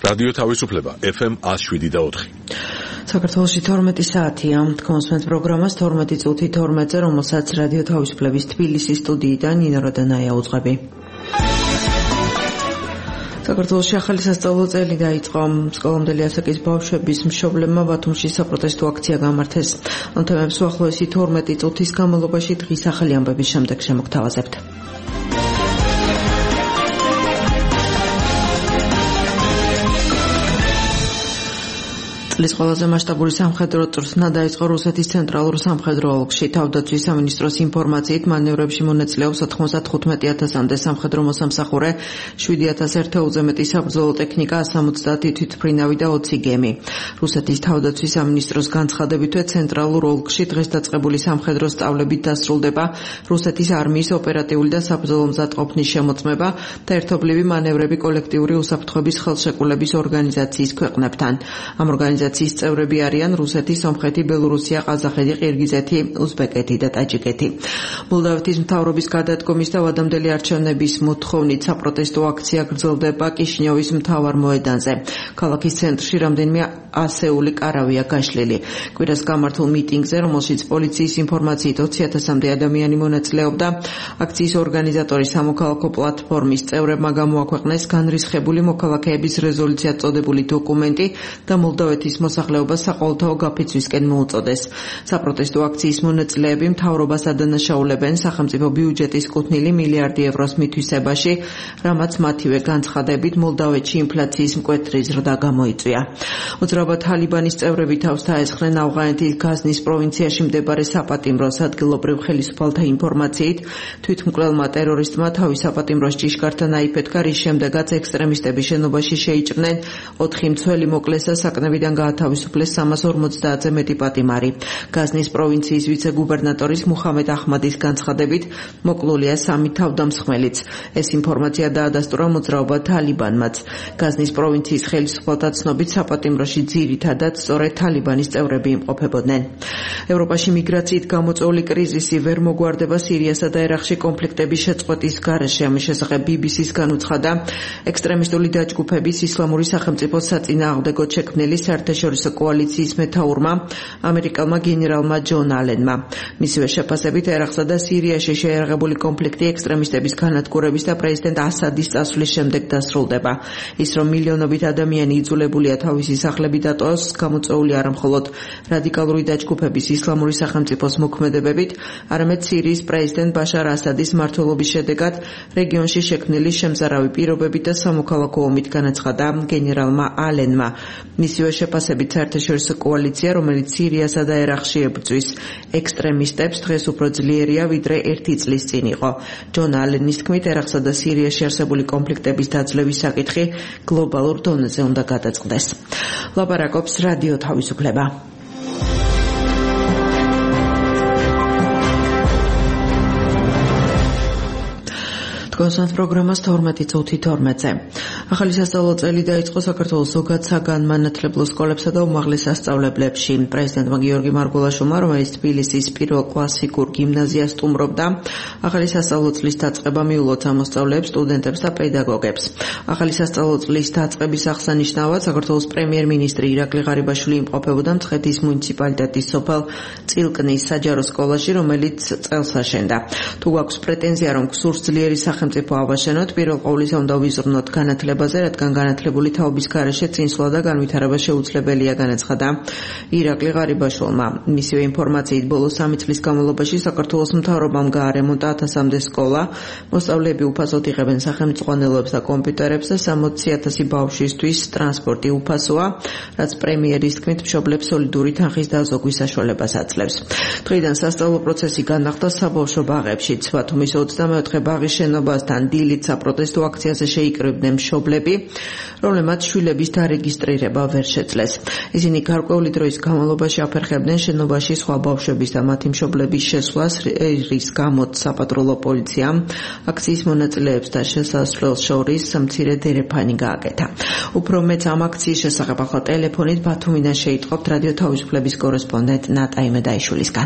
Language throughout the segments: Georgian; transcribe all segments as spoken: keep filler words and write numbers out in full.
რადიო თავისუფლება ეფ ემ one oh seven და four. საქართველოში თორმეტი საათია. კონსმენთ პროგრამას თორმეტი წუთი თორმეტზე, რომელსაც რადიო თავისუფლების თბილისის სტუდიიდან ნინო როდანაია უძღვები. საქართველოში ახალი სასწავლო წელი დაიწყო. სკოლამდელი ასაკის ბავშვების მშობლებმა ბათუმში საპროტესტო აქცია გამართეს. ამ თემებს უახლოესი თორმეტი წუთის განმავლობაში დღის ახალი ამბების შემდეგ შემოგთავაზებთ. წლის ყველაზე მასშტაბური სამხედრო წვრთნა დაიწყო რუსეთის ცენტრალურ სამხედრო ოლქში. თავდაცვის სამინისტროს ინფორმაციით მანევრებში მონაწილეობს ოცდახმოცდახუთმეტი ათასამდე სამხედრო მოსამსახურე, შვიდი ათას ერთეულზე მეტი საბრძოლო ტექნიკა, სამოცდაათი თვითმფრინავი და ოცი გემი. რუსეთის თავდაცვის სამინისტროს განცხადებითვე ცენტრალურ ოლქში დღეს დაწყებული სამხედრო სწავლებით დასრულდება რუსეთის არმიის ოპერატიული და საბრძოლო მზადყოფნის შემოწმება და ერთობლივი მანევრები კოლექტიური უსაფრთხოების ხელშეკრულების ორგანიზაციის ქვეყნებთან. ამ ორგანიზაციის წევრები არიან რუსეთი, სომხეთი, ბელორუსია, ყაზახეთი, ყირგიზეთი, უზბეკეთი და ტაჯიკეთი. მოლდავეთის მთავრობის გადადგომის და ვადამდელი არჩევნების მოთხოვნით საპროტესტო აქცია გრძელდება კიშინიოვის მთავარ მოედანზე. ქალაქის ცენტრში რამდენიმე ასეული კარავია გაშლილი. კვირას გამართულ მიტინგზე, რომელშიც პოლიციის ინფორმაციით ოცი ათასამდე ადამიანი მონაწილეობდა, აქციის ორგანიზატორი სამოქალაქო პლატფორმის წევრებმა გამოაქვეყნეს განრისხებული მოქალაქეების რეზოლუციად წოდებული დოკუმენტი და მოლდავეთის მოსახლეობას საყოველთაო გაფიცვისკენ მოუწოდეს. საპროტესტო აქციის მონაწილეები მთავრობას ადანაშაულებენ სახელმწიფო ბიუჯეტის კუთვნილი მილიარდი ევროს მითვისებაში, რამაც მათივე განცხადებით მოლდავეთში ინფლაციის მკვეთრი ზრდა გამოიწვია. მოძრაობა თალიბანის წევრები თავს დაესხნენ ავღანეთის გაზნის პროვინციაში მდებარე საპატიმროს. ადგილობრივ ხელისუფალთა ინფორმაციით თვითმკვლელმა ტერორისტმა თავის საპატიმროს ჭიშკართან აიფეთქა, რის შემდეგაც ექსტრემისტები შენობაში შეიჭრნენ, ოთხი მცველი მოკლეს და საკნებიდან გაათავისუფლეს სამას ორმოცდაათზე მეტი პატიმარი. გაზნის პროვინციის ვიცე-გუბერნატორის მუხამედ ახმადის განცხადებით მოკლულია სამი თავდამსხმელიც. ეს ინფორმაცია დაადასტურა მოძრაობა თალიბანმაც. გაზნის პროვინციის ხელისუფალთა ცნობით საპატიმროში ძირითადად სწორედ თალიბანის წევრები იმყოფებოდნენ. ევროპაში მიგრაციით გამოწვეული კრიზისი ვერ მოგვარდება სირიასა და ერაყში კონფლიქტების შეწყვეტის გარეშე. ამის შესახებ ბი ბი სის განუცხადა ექსტრემისტული დაჯგუფების ისლამური სახელმწიფოს საწინააღმდეგოდ შექმნილი საერთაშორისო კოალიციის მეთაურმა ამერიკელმა გენერალმა ჯონ ალენმა. მისივე შეფასებით ერაყსა და სირიაში შეიარაღებული კონფლიქტი ექსტრემისტების განადგურების და პრეზიდენტ ასადის წასვლის შემდეგ დასრულდება. ის რომ მილიონობით ადამიანი იძულებულია თავისი სახლები დატოვოს, გამოწვეული არა მხოლოდ რადიკალური დაჯგუფების ისლამური სახელმწიფოს მოქმედებებით, არამედ სირიის პრეზიდენტ ბაშარ ასადის მმართველობის შედეგად რეგიონში შექმნილი შემზარავი პირობებით და სამოქალაქო ომით, განაცხადა გენერალმა ალენმა. მისივე შეფასებით საერთაშორისო კოალიცია, რომელიც სირიასა და ერაყში ებრძვის ექსტრემისტებს, დღეს უფრო ძლიერია, ვიდრე ერთი წლის წინ იყო. ჯონ ალენის თქმით, ერაყსა და სირიაში არსებული კონფლიქტების დაძლევის საკითხი გლობალურ დონეზე უნდა გადაწყდეს. ლაპარაკობს რადიო თავისუფლება. კონსმენთ პროგრამას თორმეტი წუთი თორმეტზე. ახალი სასწავლო წელი დაიწყო საქართველოს ზოგად საგანმანათლებლო სკოლებსა და უმაღლეს სასწავლებლებში. პრეზიდენტმა გიორგი მარგულაშვილმა, რომელიც თბილისის პირველ კლასიკურ გიმნაზიას სტუმრობდა, ახალი სასწავლო წლის დაწყება მიულოცა მოსწავლეებს, სტუდენტებს და პედაგოგებს. ახალი სასწავლო წლის დაწყების აღსანიშნავად საქართველოს პრემიერ-მინისტრი ირაკლი ღარიბაშვილი იმყოფებოდა მცხეთის მუნიციპალიტეტის სოფელ წილკნის საჯარო სკოლაში, რომელიც წელს აშენდა. თუ გვაქვს პრეტენზია, რომ გსურს ძლიერი სახელმწიფო ავაშენოთ, პირველ ყოვლისა უნდა ვიზრუნოთ განათლებაზე, რადგან განათლებული თაობის გარეშე წინსვლა და განვითარება შეუძლებელია, განაცხადა ირაკლი ღარიბაშვილმა. მისივე ინფორმაციით ბოლო სამი წლის განმავლობაში საქართველოს მთავრობამ გაარემონტა ათასამდე სკოლა, მოსწავლეები უფასოდ იღებენ სახელმწიფოებებს და კომპიუტერებს და სამოცი ათასი ბავშვისთვის ტრანსპორტი უფასოა, რაც პრემიერის თქმით მშობლებს სოლიდური თანხის დაზოგვის საშუალებას აძლევს. დღიდან სასწავლო პროცესი განახლდა საბავშვო ბაღებში. ბათუმის ოცდამეოთხე ბაღის შენობასთან დილით საპროტესტო აქციაზე შეიკრიბნენ მშობლები, რომლებმაც შვილების დარეგისტრირება ვერ შეძლეს. ისინი გარკვეული დროის განმავლობაში აფერხებდნენ შენობაში სხვა ბავშვების და მათი მშობლების შესვლას, რის გამოც საპატრულო პოლიციამ აქციის მონაწილეებს და შესასვლელს შორის მცირე დერეფანი გააკეთა. უფრო მეც ამ აქციის შესახებ ახლა ტელეფონით ბათუმიდან შეიტყობთ რადიო თავისუფლების კორესპონდენტ ნატა იმედაიშვილისგან.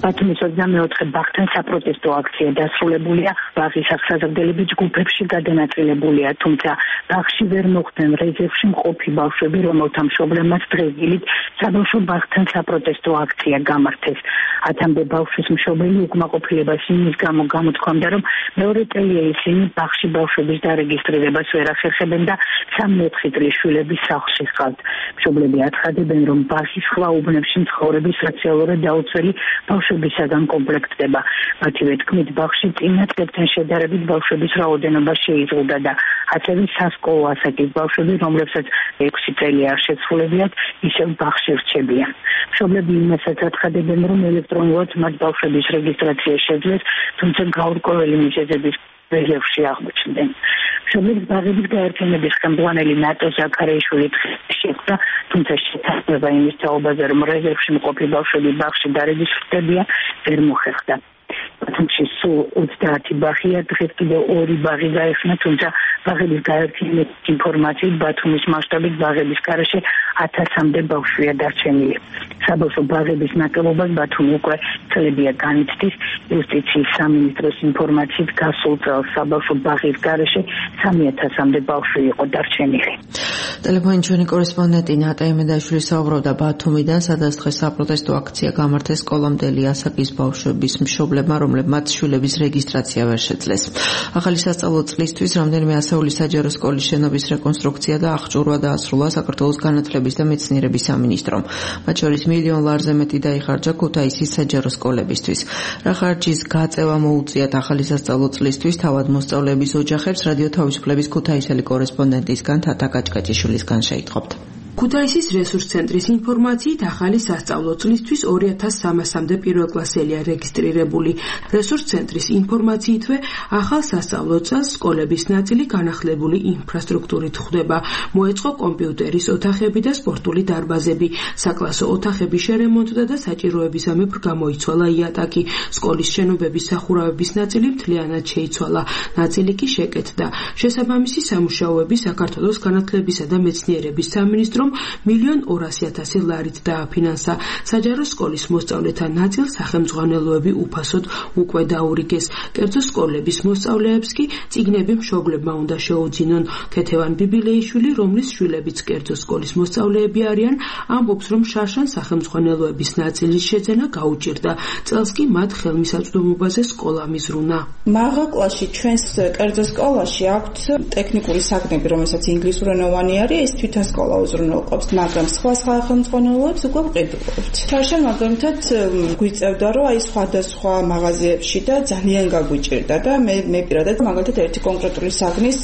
ბათუმის ოცდამეოთხე ბაღთან საპროტესტო აქცია დასრულებულია. ბაღის აღსაზრდელები ჯგუფებში გადანაწილებულია, თუმცა ბაღში ვერ მოხვდნენ რეზერვში მყოფი ბავშვები, რომელთა მშობლებმაც დღესდილით საბავშვო ბაღთან საპროტესტო აქცია გამართეს. ათამდე ბავშვის მშობელი უკმაყოფილებას იმის გამო გამოთქვამდა, რომ მეორე წელია ისინი ბაღში ბავშვების დარეგისტრირებას ვერ ახერხებენ და სამი-ოთხი წლის შვილების სახლში ჰყავთ. მშობლები აცხადებენ, რომ ბაღი სხვა უბნებში მცხოვრები სოციალურად დაუცველი ბავშვებისაგან კომპლექტდება. მათივე თქმით, ბაღში წინა წლებთან შედარებით ბავშვების რაოდენობა შეიზღუდა და ასევე სასკოლო ასაკის ბავშვები, რომლებსაც ექვსი წელი არ შეცვლილებიათ, ისევ ბაღში რჩებიან. მშობლები იმასაც აცხადებენ, რომ ელექტრონულად მათ ბავშვების რეგისტრაცია შეძლეს, თუმცა გაურკვეველი მიზეზების რეზერვში აღმოჩნდნენ. მშობლების ბაღების გაერთიანების ხელმძღვანელი ნატო ზაქარეიშვილი შეხვდა, თუმცა შეთანხმება იმის თაობაზე, რომ რეზერვში მყოფი ბავშვები ბაღში დარეგისტრდებიან, ვერ მოხერხდა. ბათუმში სულ ოცდაათი ბაღია, დღეს კიდევ ორი ბაღი გაიხსნა, თუმცა ბაღების გაერთიანების ინფორმაციით ბათუმის მასშტაბით ბაღების გარეშე ათასამდე ბავშვია დარჩენილი. საბავშვო ბაღების ნაკლებობას ბათუმი უკვე წლებია განიცდის. იუსტიციის სამინისტროს ინფორმაციით გასულ წელს საბავშვო ბაღის გარეშე სამი ათასამდე ბავშვი იყო დარჩენილი. ტელეფონით ჩვენი კორესპონდენტი ნატა იმედაშვილი საუბრობდა ბათუმიდან, სადაც დღეს საპროტესტო აქცია გამართეს სკოლამდელი ასაკის ბავშვების მშობლებმა, რომლებმაც შვილების რეგისტრაცია ვერ შეძლეს. ახალი სასწავლო წლისთვის რამდენიმე ასეული საჯარო სკოლის შენობის რეკონსტრუქცია და აღჭურვა დაასრულა საქართველოს განათლების და მეცნიერების სამინისტრომ. მათ შორის მილიონ ლარზე მეტი დაიხარჯა ქუთაისის საჯარო სკოლებისთვის. რა ხარჯის გაწევა მოუწიათ ახალი სასწავლო წლისთვის თავად მოსწავლეების ოჯახებს, რადიო თავისუფლების ქუთაისელი კორესპონდენტისგან თათა კაჭკაჭიშვილისგან შეიტყობთ. ქუთაისის რესურს ცენტრის ინფორმაციით ახალი სასწავლო წლისთვის ორი ათას სამასამდე პირველკლასელია რეგისტრირებული. რესურს ცენტრის ინფორმაციითვე ახალ სასწავლო წელს სკოლების ნაწილი განახლებული ინფრასტრუქტურით ხვდება. მოეწყო კომპიუტერის ოთახები და სპორტული დარბაზები. საკლასო ოთახების შერემონტდა და საჭიროებისამებრ გამოიცვალა იატაკი. სკოლის შენობების სახურავების ნაწილი მთლიანად შეიცვალა, ნაწილი კი შეკეთდა. შესაბამისი სამუშაოები საქართველოს განათლებისა და მეცნიერების სამინისტრომ მილიონ ორასი ათასი ლარით დააფინანსა. საჯარო სკოლის მოსწავლეთა ნაწილ სახელმძღვანელოები უფასოდ უკვე დაურიგეს. კერძო სკოლების მოსწავლეებს კი წიგნები მშობლებმა უნდა შეუძინონ. ქეთევან ბიბილეიშვილი, რომლის შვილებიც კერძო სკოლის მოსწავლეები არიან, ამბობს, რომ შარშან სახელმძღვანელოების ნაწილის შეძენა გაუჭირდა. წელს კი მათ ხელმისაწვდომობაზე სკოლა მიზრუნა. მაღალ კლასში ჩვენს კერძო სკოლაში აქვთ ტექნიკური საგნები, რომელსაც ინგლისურენოვანი არის, ეს თვითონ სკოლა უზრუნველყოფს, მაგრამ სხვა სხვა ხელმძღვანელოებს უკვე ვყიდულობთ. შარშან მაგალითად გვიწევდა, რომ აი სხვადასხვა მაღაზიებში და ძალიან გაგვიჭირდა და მე მე პირადად მაგალითად ერთი კონკრეტული საგნის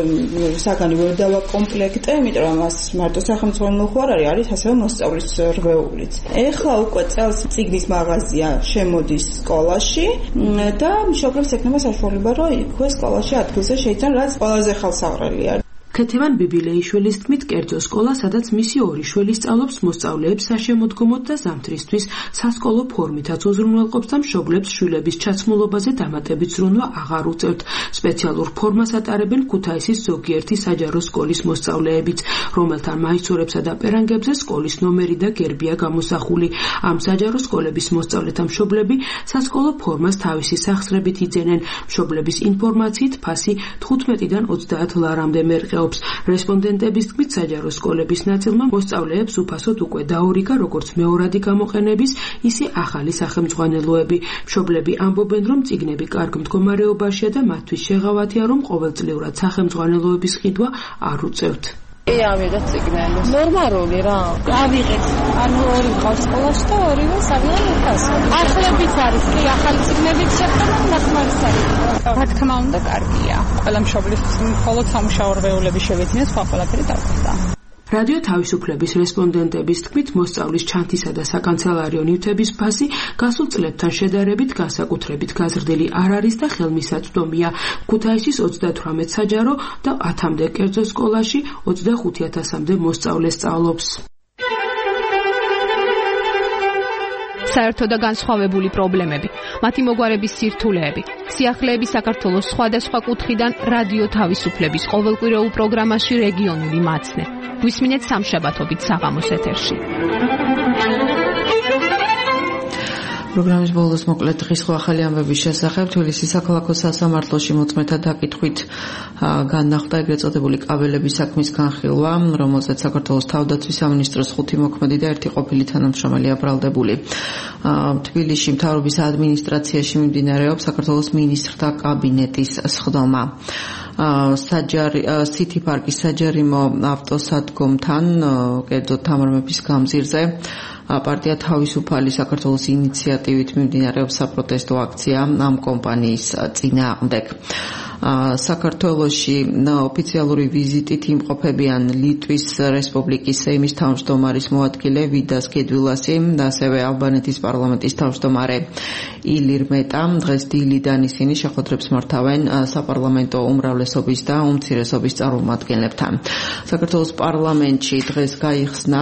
საგანი ვევდავა კომპლექტე, იმიტომ რომ მას მარტო სახელმძღვანელო ხო არ არის, არის ასევე მოსწავლის რვეულიც. ეხლა უკვე წელს წიგნის მაღაზია შემოდის სკოლაში და მშობლებს ექნება საშუალება, რომ იქვე სკოლაში ადგილზე შეიცან, რაც ყველაზე ხელსაყრელია. ქეთევან ბიბილეიშვილის თქმით, კერძო სკოლა, სადაც მისი ორი შვილი სწავლობს, მოსწავლეებს საშემოდგომოდ და ზამთრისთვის სასკოლო ფორმითაც უზრუნველყოფს და მშობლებს შვილების ჩაცმულობაზე დამატებით ზრუნვა აღარ უწევთ. სპეციალურ ფორმას ატარებენ ქუთაისის ზოგიერთი საჯარო სკოლის მოსწავლეებიც, რომელთა მაისურებსა და პერანგებზე სკოლის ნომერი და გერბია გამოსახული. ამ საჯარო სკოლების მოსწავლეთა მშობლები სასკოლო ფორმას თავისი სახსრებით იძენენ. მშობლების ინფორმაციით ფასი თხუთმეტიდან ოცდაათ ლარამდე მერყეობს. რესპონდენტების თქმით, საჯარო სკოლების ნაწილმა მოსწავლეებს უფასოდ უკვე დაურიგა როგორც მეორადი გამოყენების, ისე ახალი სახელმძღვანელოები. მშობლები ამბობენ, რომ წიგნები კარგ მდგომარეობაშია და მათთვის შეღავათია, რომ ყოველწლიურად სახელმძღვანელოების ყიდვა არ უწევთ. კი, ავიღეთ წიგნები. ნორმალური რა. ავიღეთ. ანუ ორი ყავს სკოლაში და ორივე საგნად უფასო. ახლებიც არის, კი, ახალი წიგნებიც შეხვდება, ნახმარის არის. რა თქმა უნდა, კარგია. ყველა მშობლის მხოლოდ სამუშაო რვეულები შევეძინეს, სხვა ყველაფერი დავხვდა. რადიო თავისუფლების რესპონდენტების თქმით, მოსწავლის ჩანთისა და საკანცელარიო ნივთების ფასი გასულ წლებთან შედარებით განსაკუთრებით გაზრდილი არ არის და ხელმისაწვდომია. ქუთაისის ოცდათვრამეტ საჯარო და ათამდე კერძო სკოლაში ოცდახუთი ათასამდე მოსწავლე სწავლობს. საერთო და განსხვავებული პრობლემები, მათი მოგვარების სირთულეები, სიახლეები საქართველოს სხვადასხვა კუთხიდან რადიო თავისუფლების ყოველკვირეულ პროგრამაში რეგიონული მაცნე. გვისმინეთ სამშაბათობით საღამოს ეთერში. პროგრამის ბოლოს მოკლედ დღის ახალი ამბების შესახებ თბილისის საქალაქო სასამართლოში მოწმეთა დაკითხვით განახლდა ეგრეთ წოდებული კაბელების საქმის განხილვა, რომელზეც საქართველოს თავდაცვის სამინისტროს ხუთი მოქმედი და ერთი ყოფილი თანამშრომელი აბრალდებული. თბილისში მთავრობის ადმინისტრაციაში მიმდინარეობს საქართველოს მინისტრთა კაბინეტის სხდომა. საჯარი სიტი პარკის საჯარიმო ავტოსადგომთან კერძოდ თამარ მეფის გამზირზე პარტია თავისუფალი საქართველოს ინიციატივით მიმდინარეობს საპროტესტო აქცია ამ კომპანიის წინააღმდეგ. საქართველოში ოფიციალური ვიზიტით იმყოფებიან ლიტვის რესპუბლიკის სეიმის თავმჯდომარის მოადგილე ვიდას გედვილასი და ასევე ალბანეთის პარლამენტის თავმჯდომარე ილირ მეტა. დღეს დილიდან ისინი შეხვედრებს მართავენ საპარლამენტო უმრავლესობის და უმცირესობის წარმომადგენლებთან. საქართველოს პარლამენტში დღეს გაიხსნა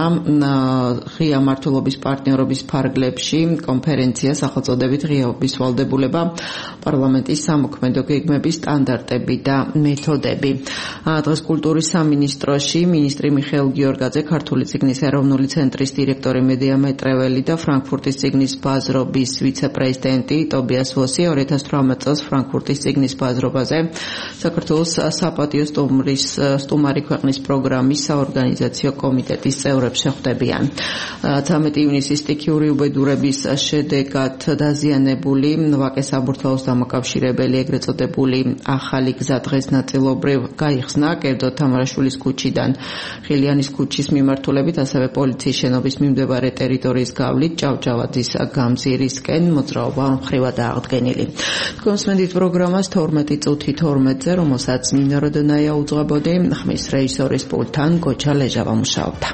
ღია მმართველობის პარტნიორობის ფარგლებში კონფერენცია სახელწოდებით ღიაობის ვალდებულება პარლამენტის სამოქმედო გეგმების სტანდარტები და მეთოდები. დღეს კულტურის სამინისტროში მინისტრი მიხეილ გიორგაძე, ქართული წიგნის ეროვნული ცენტრის დირექტორი მედია მეტრეველი და ფრანკფურტის წიგნის ბაზრობის ვიცე-პრეზიდენტი ტობიას ვოსი ორი ათას თვრამეტ წელს ფრანკფურტის წიგნის ბაზრობაზე საქართველოს საპატიო სტუმრის სტუმარი ქვეყნის პროგრამის საორგანიზაციო კომიტეტის წევრებს შეხვდებიან. ცამეტი ივნისის სტიქიური უბედურების შედეგად დაზიანებული ვაკეს საბურთალოს დამაკავშირებელი ეგრეთ წოდებული ახალი გზა დღეს ნაწილობრივ გაიხსნა კერძოდ თამარაშვილის ქუჩიდან ხილიანის ქუჩის მიმართულებით, ასევე პოლიციის შენობის მიმდებარე ტერიტორიის გავლით ჭავჭავაძის გამზირისკენ მოძრაობა მხრივად აღდგენილი. თქვენ მსმენთ პროგრამას თორმეტი წუთი თორმეტზე, რომელსაც ნინო როდონაია უძღვებოდი, ხმის რეჟისორის პულტთან გოჩა ლეჟავა მუშაობდა.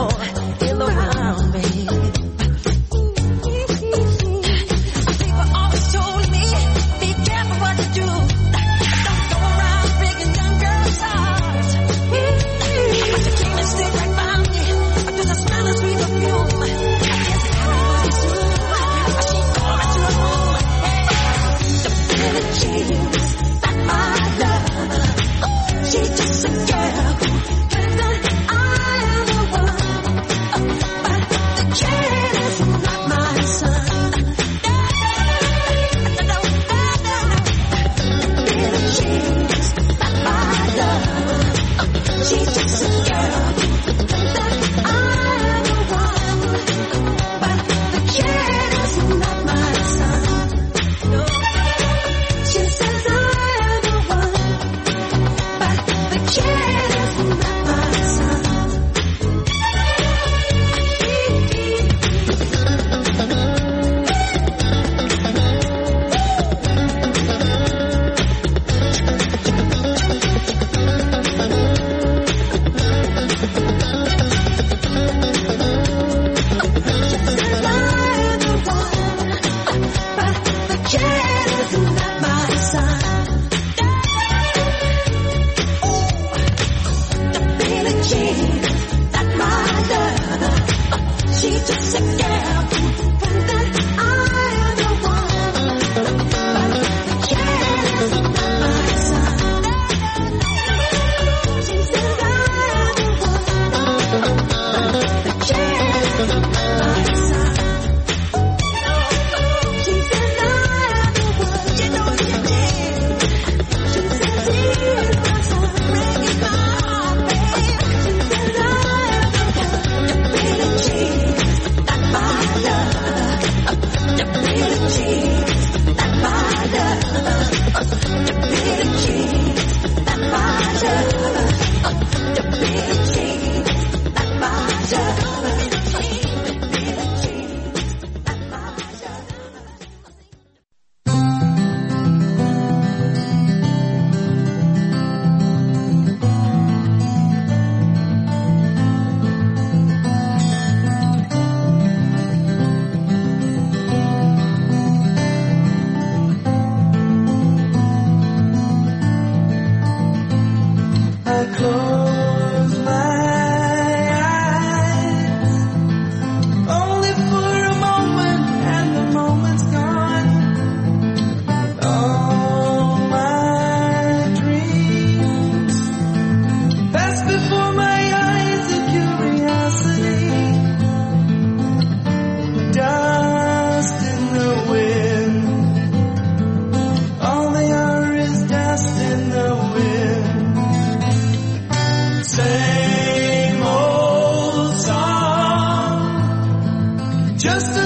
People all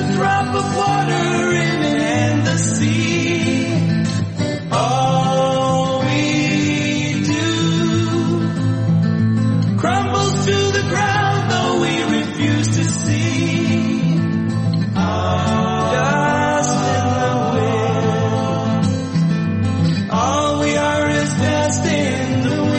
drop of water in an endless sea. All we do crumbles to the ground, though we refuse to see. Dust in the wind. All we are is dust in the wind.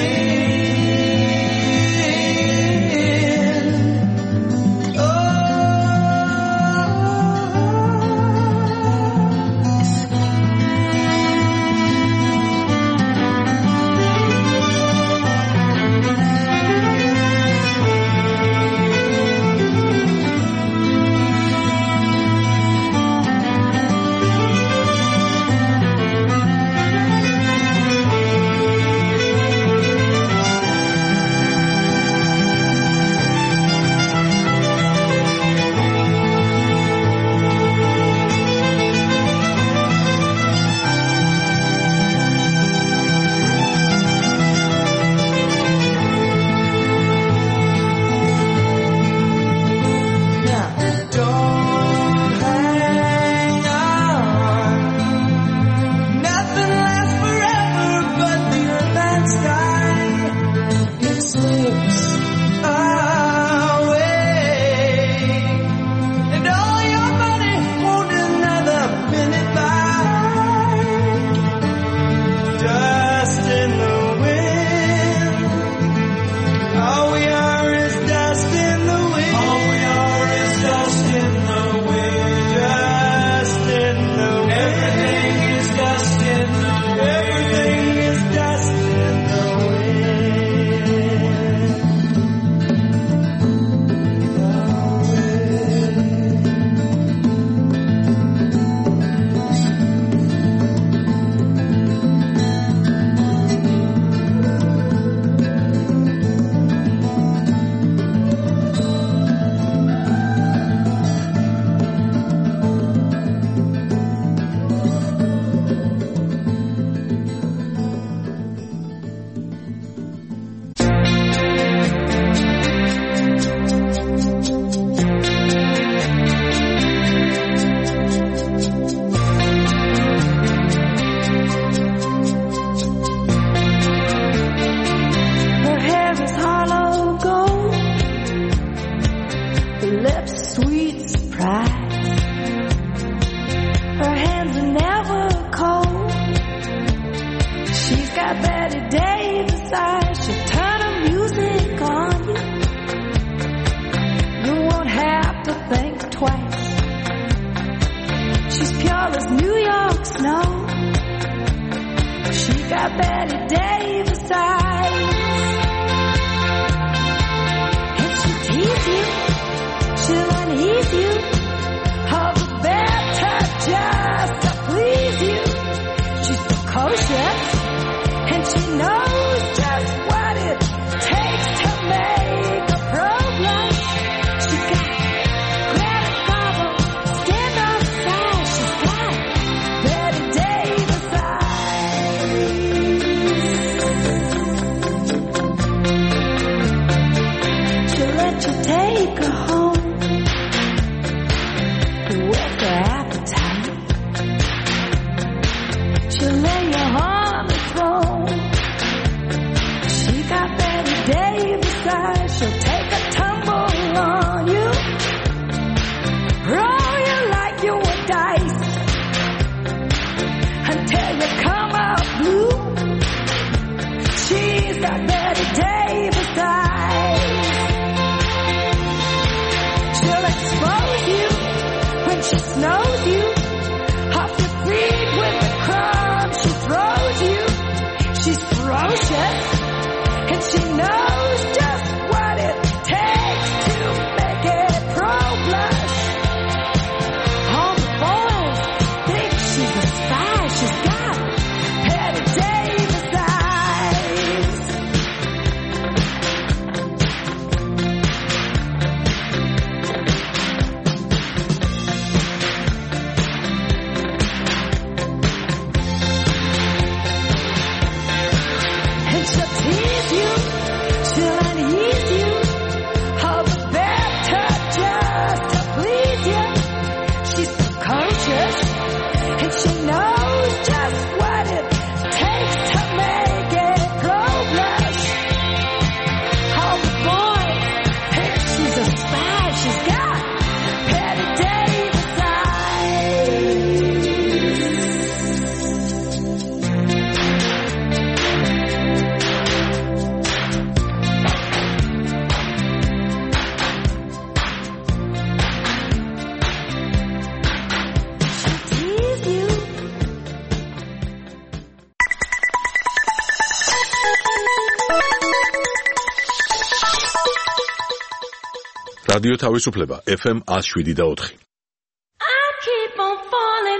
რადიო თავისუფლება ეფ ემ one oh seven და four. I keep on falling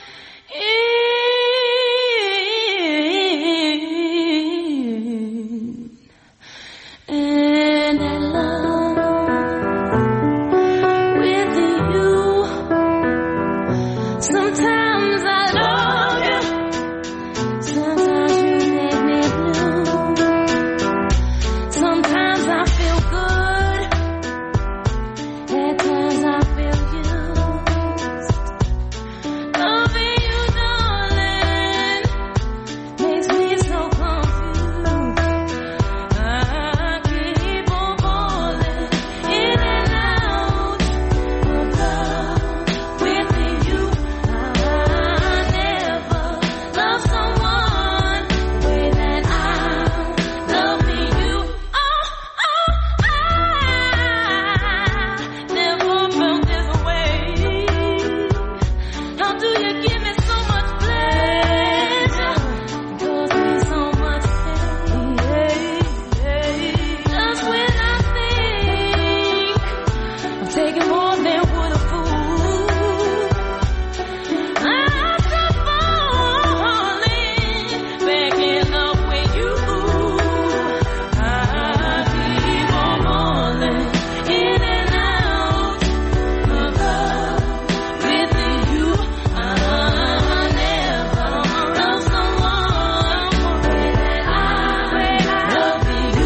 in and in love with you. Sometimes I love you, sometimes you make me blue. Sometimes I feel good, at times I feel used. Loving you, darling, makes me so confused. I keep on falling in and out of love with you. I never loved someone the way that I'm loving you. Oh, oh, I never felt this way. How do you give me so much pleasure? Cause me so much pain. Just when I think I'm taking more than would a fool, I start falling back in love with you. I keep on falling in and out of love with you. I never loved someone the way that I love you.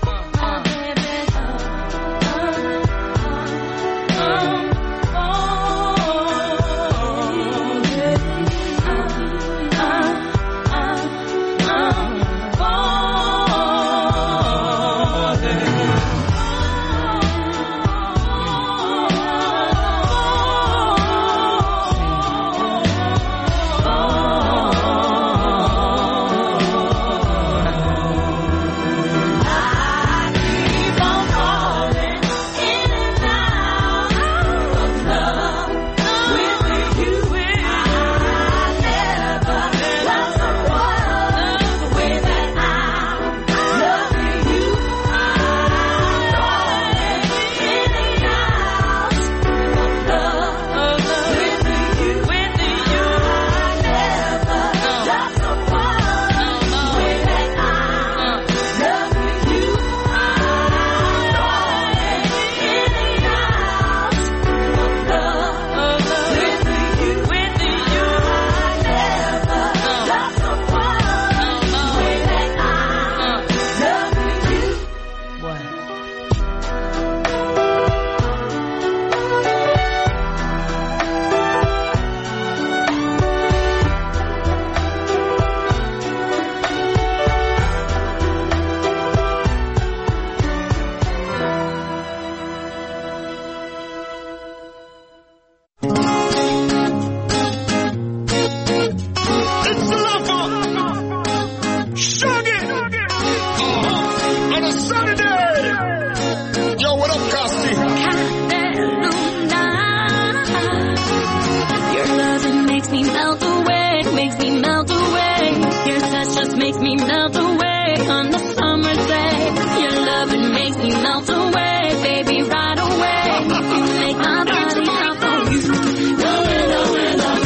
Your loving makes me melt away, makes me melt away. Your touch just makes me melt away on the summer day. Your loving makes me melt away, baby, right away. You make my body hot for you. Love it, love it, love it.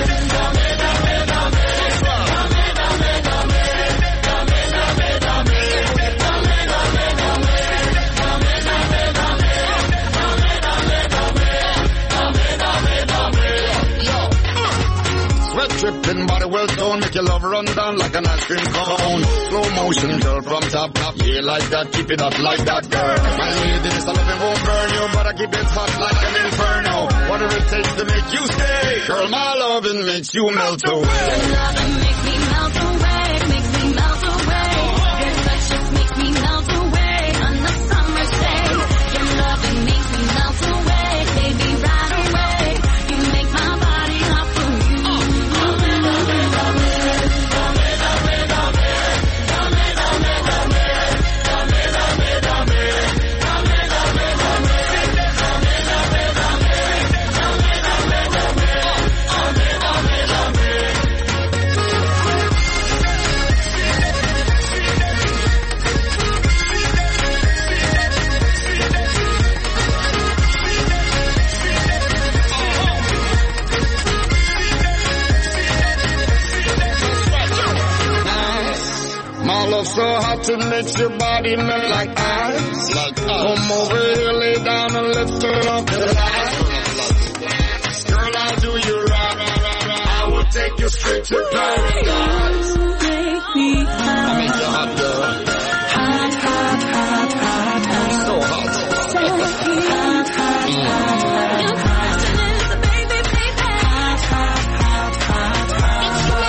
Tripping body well toned, make your love run down like an ice cream cone. Slow motion, girl, from top top. Yeah, like that, keep it up like that, girl. My lady, this loving won't burn you, but I keep it hot like an inferno. Whatever it takes to make you stay, girl, my loving makes you melt away. Your loving makes me melt away, makes me melt away. Your touch just makes me melt away on the summer day. Your loving makes me melt away, baby, right away. You make my body hot for you. start to mix your body melt like ice. Like ice. Come over here, lay down and let's turn off the lights. Girl, I'll do you right. I will take you straight to paradise. Make me hot. I'll make you hot, girl. Hot, hot, hot, hot, hot. So hot. So hot, hot, hot, hot. Your question is the baby, baby. Hot, hot, hot, hot, hot. It's your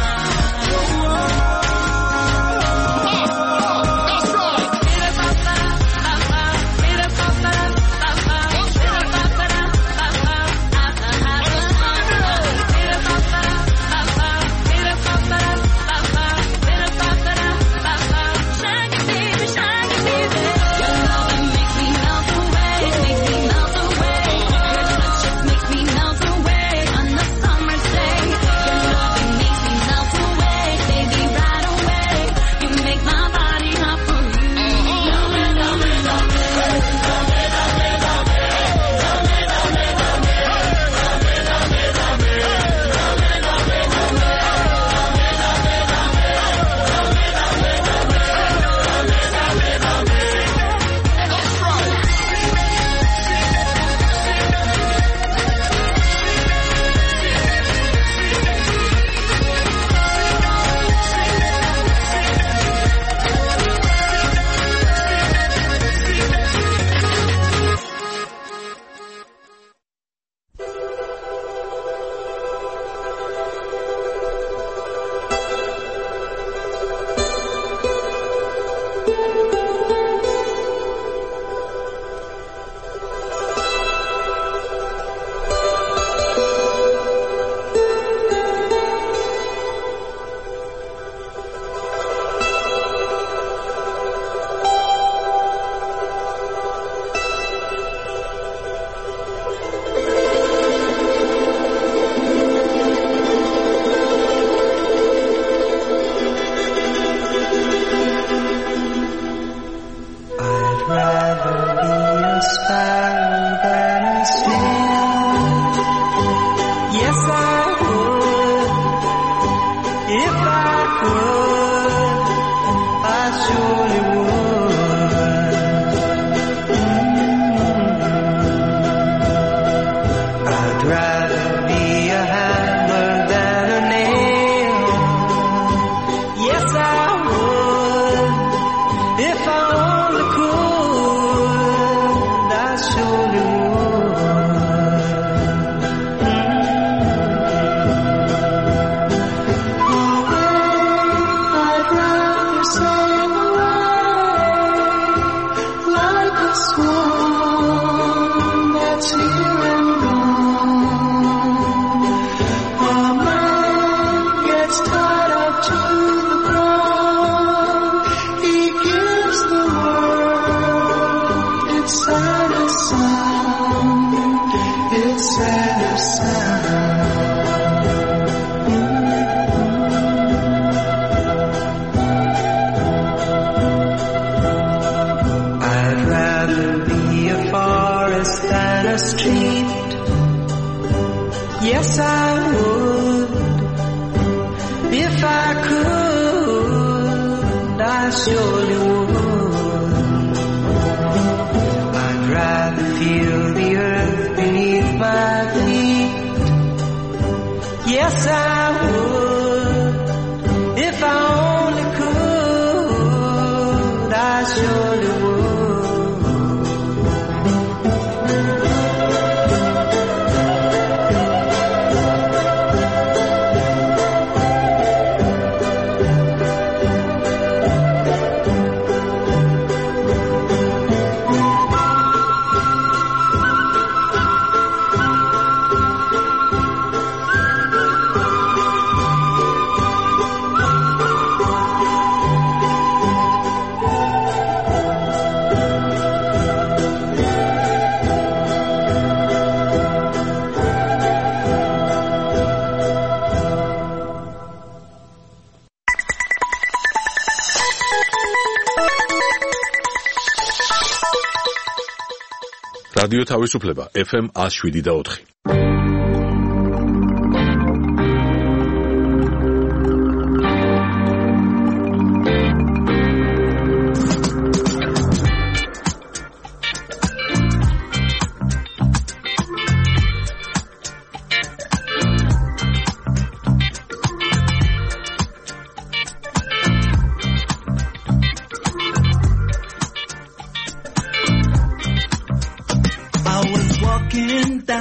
რადიო თავისუფლება ეფ ემ one oh seven და four.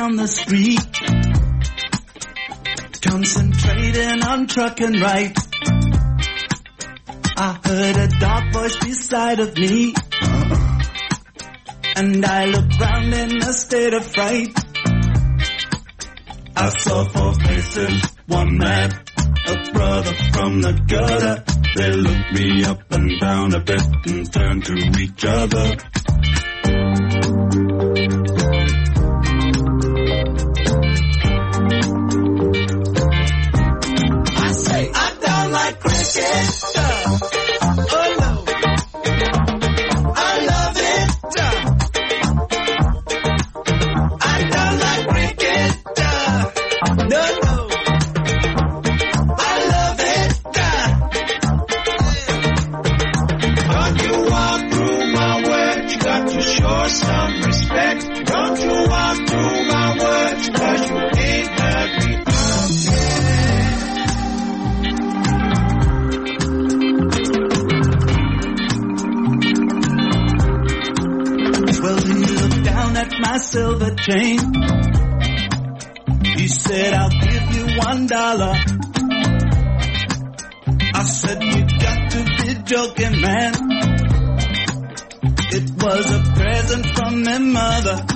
down the street, concentrating on trucking right. I heard a dark voice beside of me, and I looked round in a state of fright. I saw four faces, one man, a brother from the gutter. They looked me up and down a bit and turned to each other. I say, I don't like cricket. Oh no, I love it. I don't like cricket. No, no, I love it. Don't you walk through my words, you got to show some respect. Don't you walk through my words, cause you ain't heard me out yet. Well, he looked down at my silver chain. He said, I'll give you one dollar. I said, you got to be joking, man. It was a present from my mother.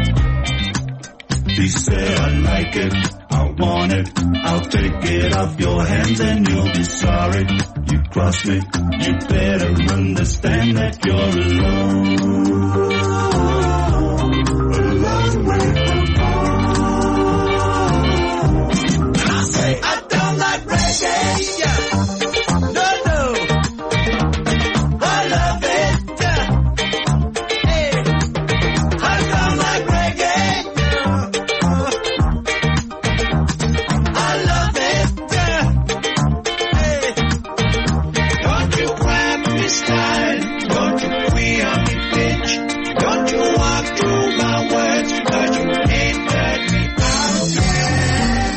He said, I like it, I want it, I'll take it off your hands and you'll be sorry. You cross me, you better understand that you're alone. A long way from home. And I say, I don't like reggae, yeah. No, no, I love it, yeah. Hey, I don't like reggae, yeah. I love it, yeah. Hey, don't you grab me style, don't you queer me bitch, don't you walk through my words, cause you ain't heard me out yet.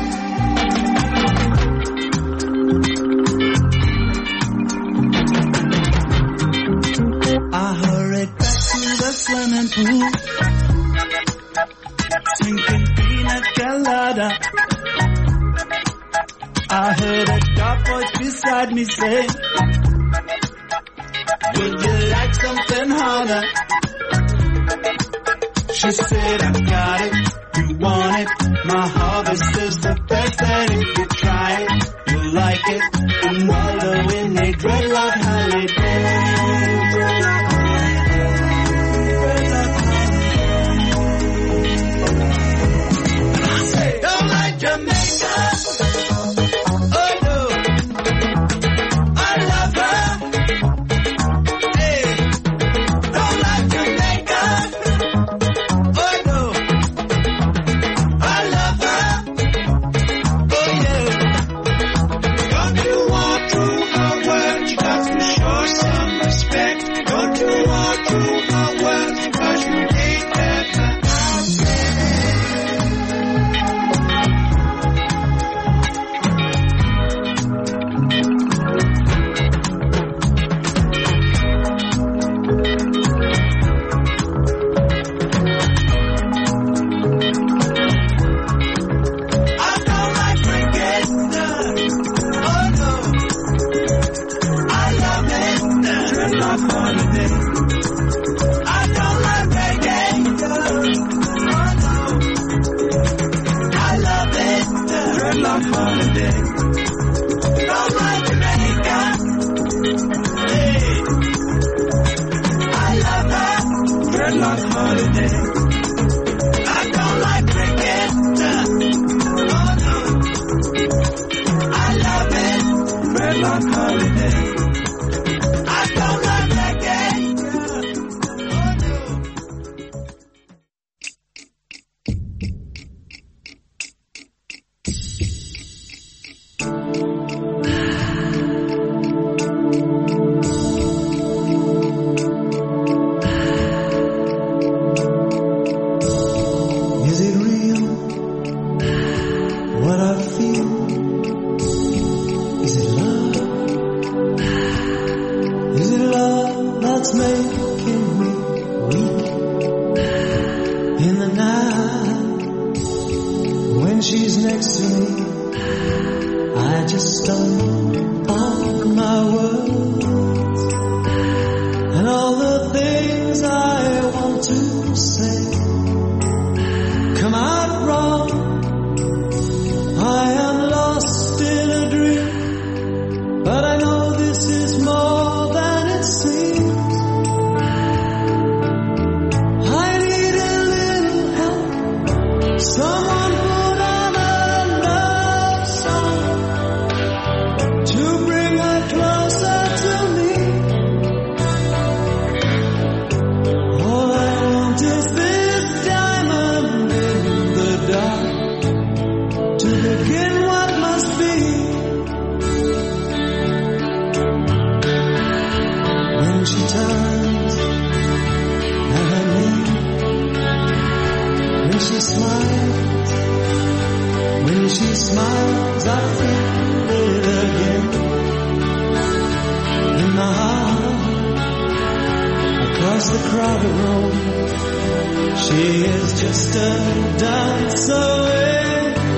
I hurried back to the swimming pool, drinking pina colada. I heard a dark voice beside me say, would you like something harder? She said, I got it, you want it, my harvest is the best, and if you try it, you'll like it, and wallow in a dreadlock holiday. I say, don't like Jamaica. Oh no, I love her. Hey, don't like Jamaica. Oh no, I love her. Oh yeah. Don't you walk through her words, you got to show some respect. Don't you walk through her words, cause you ain't heard her out yet. I don't like cricket. Oh no, I love it. Dreadlock holiday. I don't like reggae. Oh no, I love it. Dreadlock holiday. Don't like Jamaica. Hey, I love her. Dreadlock holiday. I don't like cricket. Oh no, I love it. Dreadlock holiday. I don't like reggae. Oh no. next to me, I just stumble on my words, and all the things I want to say come out wrong. I am lost in a dream, but I know this is more than it seems. I need a little help. Someone put on a love song to bring her closer to me. All I want is this diamond in the dark to begin what must be. When she turns at me, when she smiles, when she smiles, I feel it again in my heart. Across the crowded room, she is just a dance away,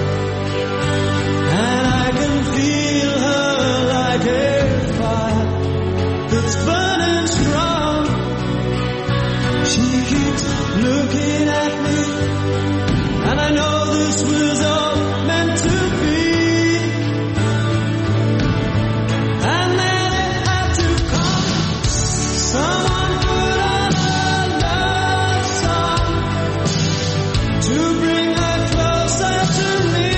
and I can feel her like a fire that's burning strong. She keeps looking at me, and I know this was all meant to be. And then it had to come. Someone put on a love song to bring her closer to me.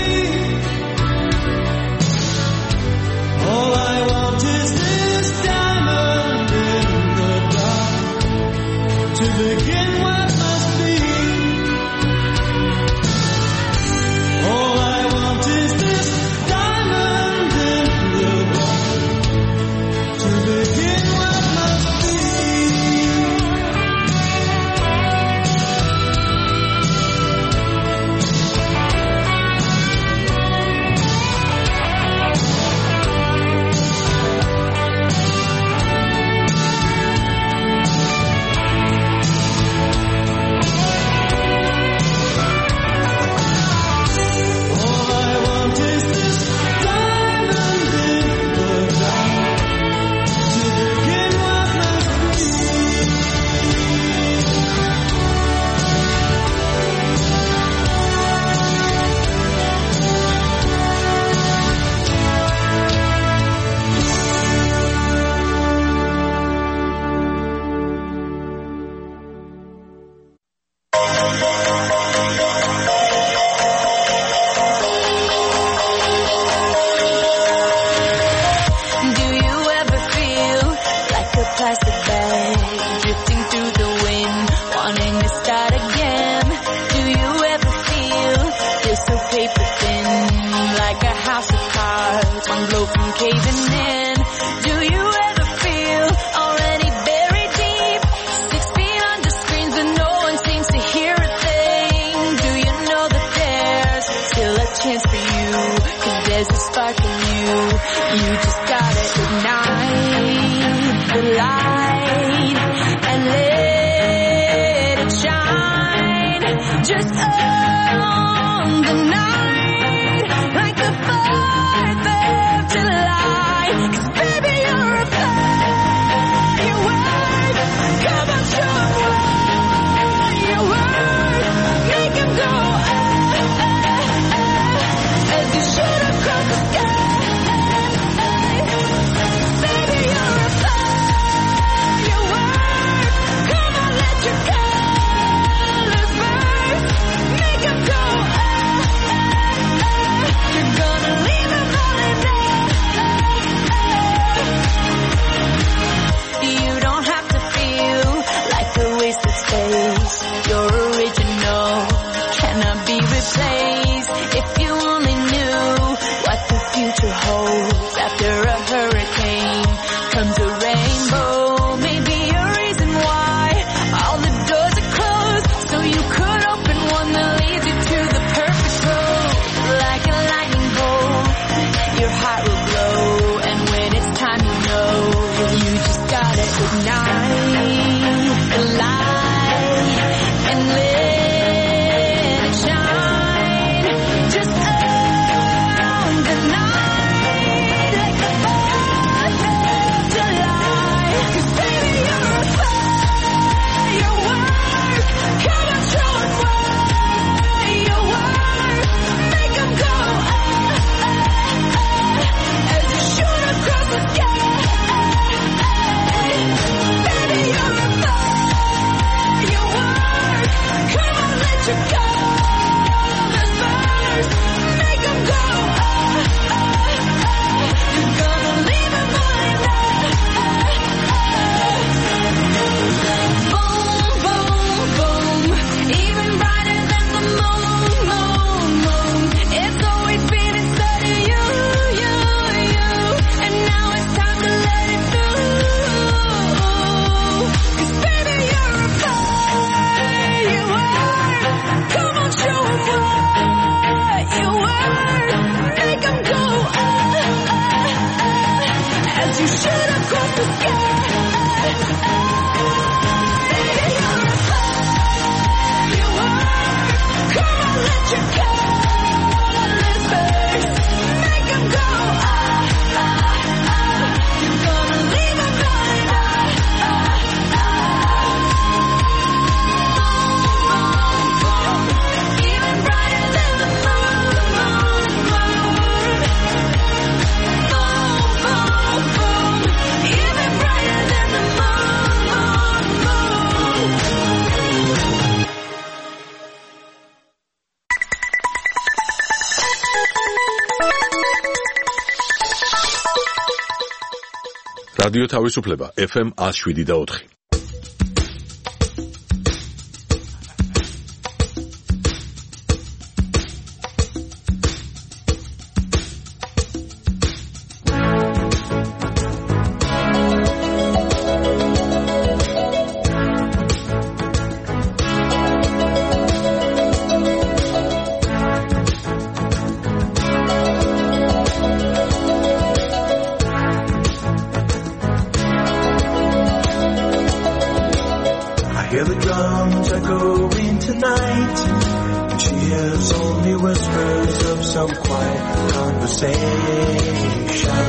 All I want is this diamond in the dark to begin what must be. All I want is this diamond in the dark to begin what must be. All I want is this diamond in the dark to begin what must be. Do you ever feel like a plastic bag drifting through the wind, wanting to start again? Do you ever feel you're so paper thin, like a house of cards, one blow from caving in? Do you ever feel already buried deep, six feet under screens but no one seems to hear a thing? Do you know that there's still a chance for you, 'cause there's a spark in you. You just gotta ignite the light and let it shine. Just on the night, like the fourth of July. 'Cause baby, you're a firework. Come on, show 'em what you're worth. Make 'em go ah, ah, ah, as you shoot across the sky. Baby, you're a firework. Come on, let your colors burst. Make 'em go ah, ah, ah. You're gonna leave 'em all in there. You don't have to feel like a wasted space. You're original, cannot be replaced. If you only knew what the future holds. After a hurricane comes a rainbow. Maybe a reason why all the doors are closed, so you could open one that leads you to the perfect road. Like a lightning bolt, your heart will glow, and when it's time, you know you just gotta ignite the light and let it shine. Just რადიო თავისუფლება ეფ ემ one oh seven და four. Hear the drums echoing tonight, and she hears only whispers of some quiet conversation.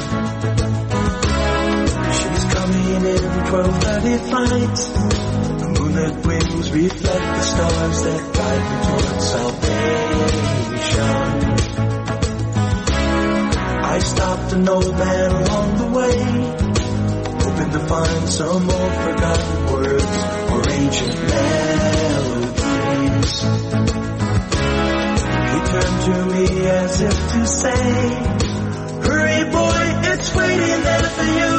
She's coming in twelve thirty flight. The moonlit wings reflect the stars that guide me towards salvation. I stopped an old man along the way, hoping to find some old forgotten words or ancient melodies. He turned to me as if to say, hurry boy, it's waiting there for you.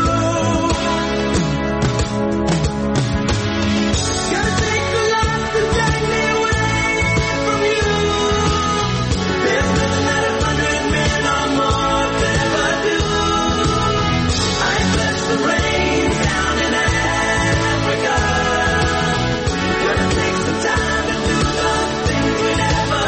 Gotta take the life to take me away from you. There's nothing that a hundred men or more could ever do. I bless the rain down in Africa. Gonna take some time to do the things we never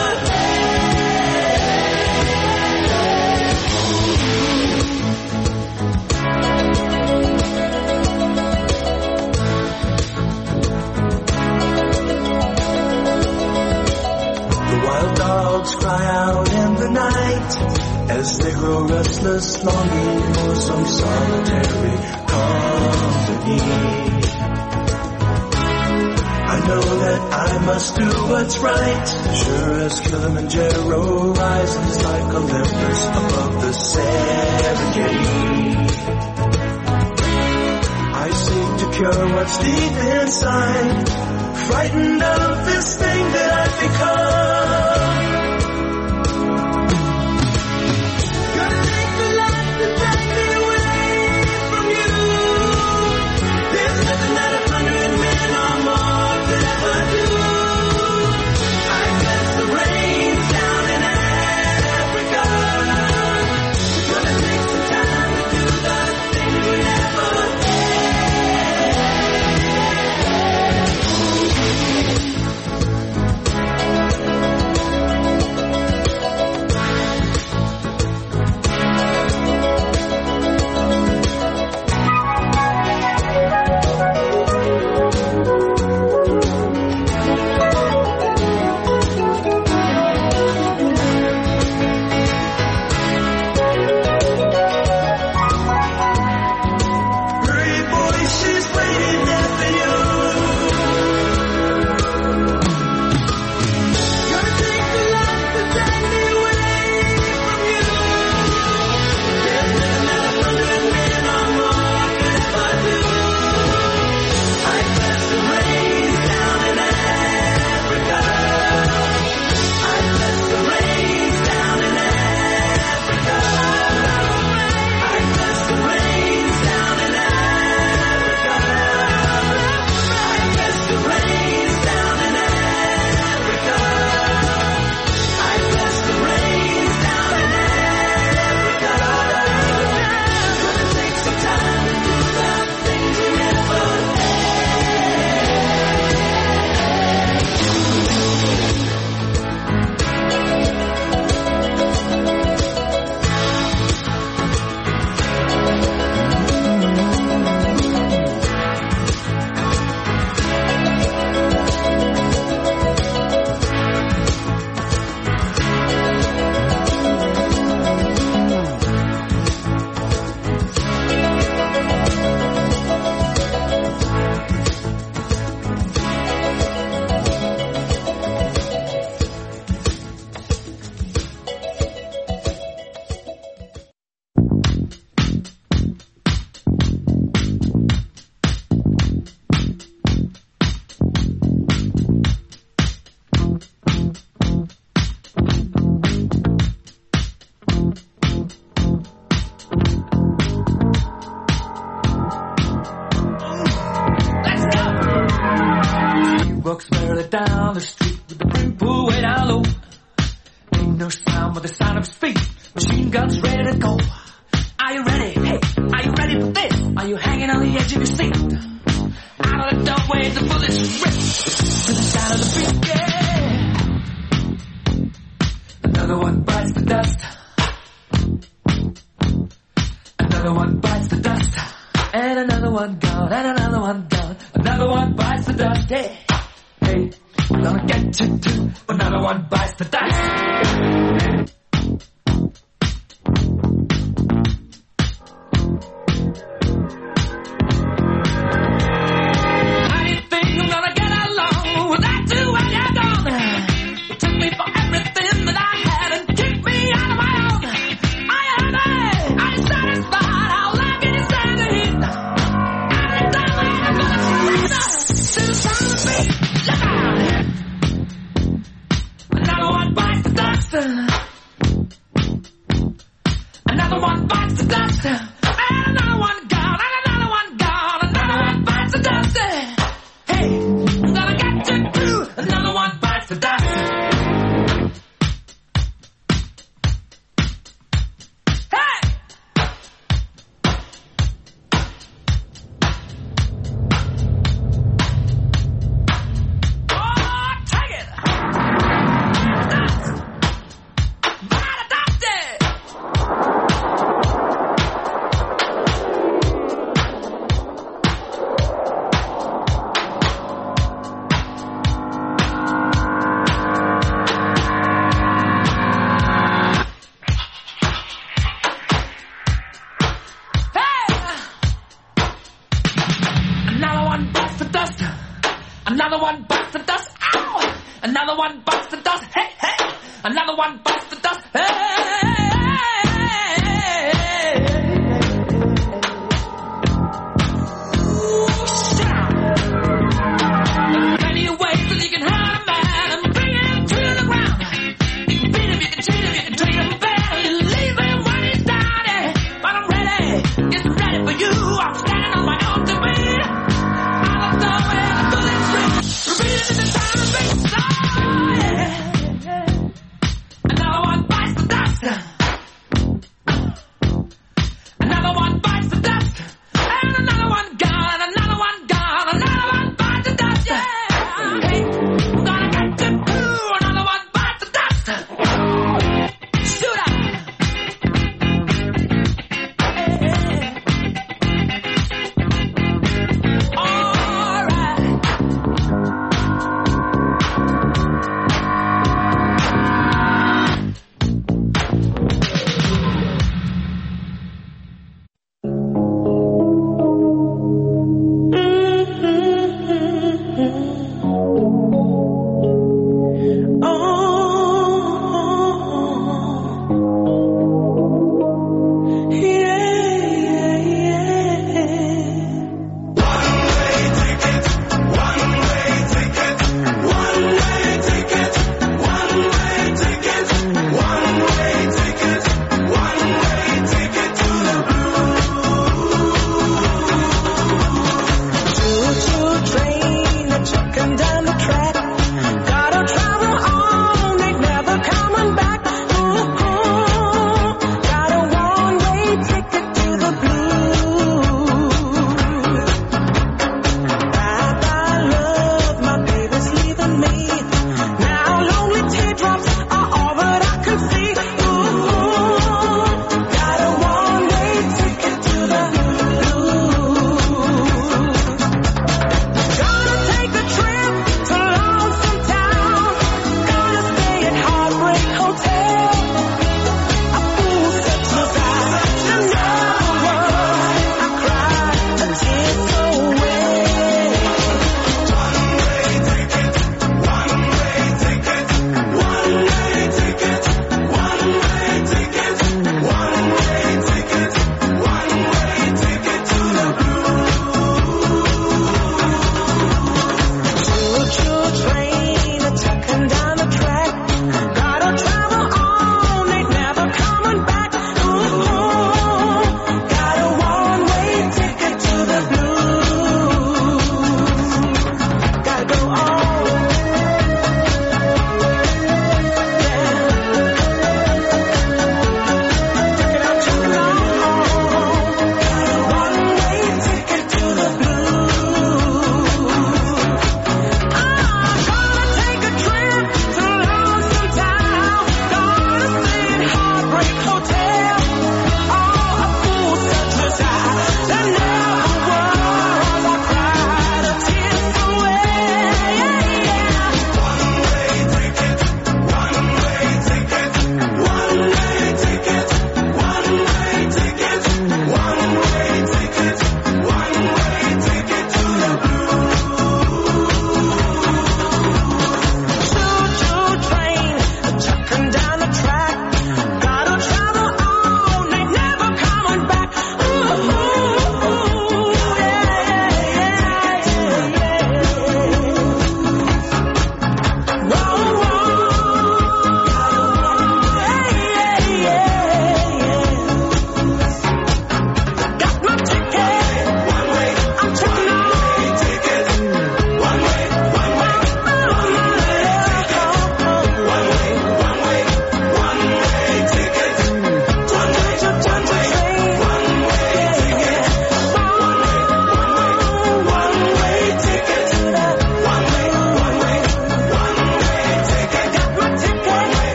The wild dogs cry out in the night as they grow restless, longing for some solitary company. I know that I must do what's right, sure as Kilimanjaro rises like Olympus above the Serengeti. I seek to cure what's deep inside, frightened of this thing that I've become. Gotta take the life to take me away from you. There's nothing that a hundred men or more could ever do. I bless the rain down in Africa. Gonna take some time to do the things we never did. No sound but the sound of his feet. Machine guns ready to go. Are you ready? Hey, are you ready for this? Are you hanging on the edge of your seat? Out of the doorway, the bullets rip to the sound of the beat. Yeah. Another one bites the dust. Another one bites the dust. And another one gone. And another one gone. Another one bites the dust. Hey, hey, I'm gonna get you too. Another one bites the dust. Another one bites the dust. And another one gone. And another one gone. Another one bites the dust. Hey, I'm gonna get you too. Another one bites the dust. Hey! Oh, take it! Another one bites the dust. Ow! Another one bites the dust. Hey, hey! Another one bites the dust. Hey! There's plenty of ways that you can hurt a man and bring him to the ground. You can beat him, you can cheat him, you can treat him bad, you leave him when he's down. But I'm ready, yes, I'm ready for you. I'm standing on my own to beat. Another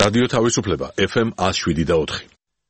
რადიო თავისუფლება ეფ ემ one oh seven და four.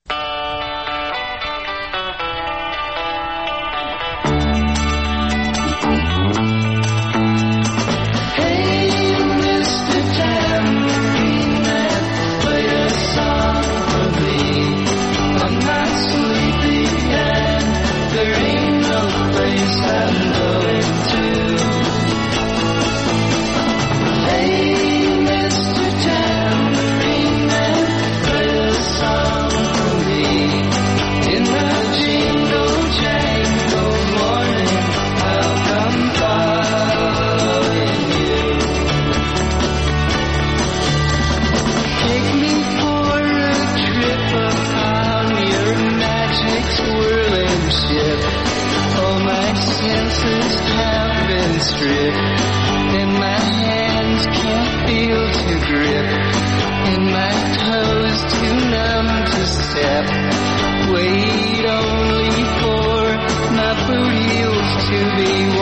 And my hands can't feel to grip, and my toes too numb to step. Wait only for my boot heels to be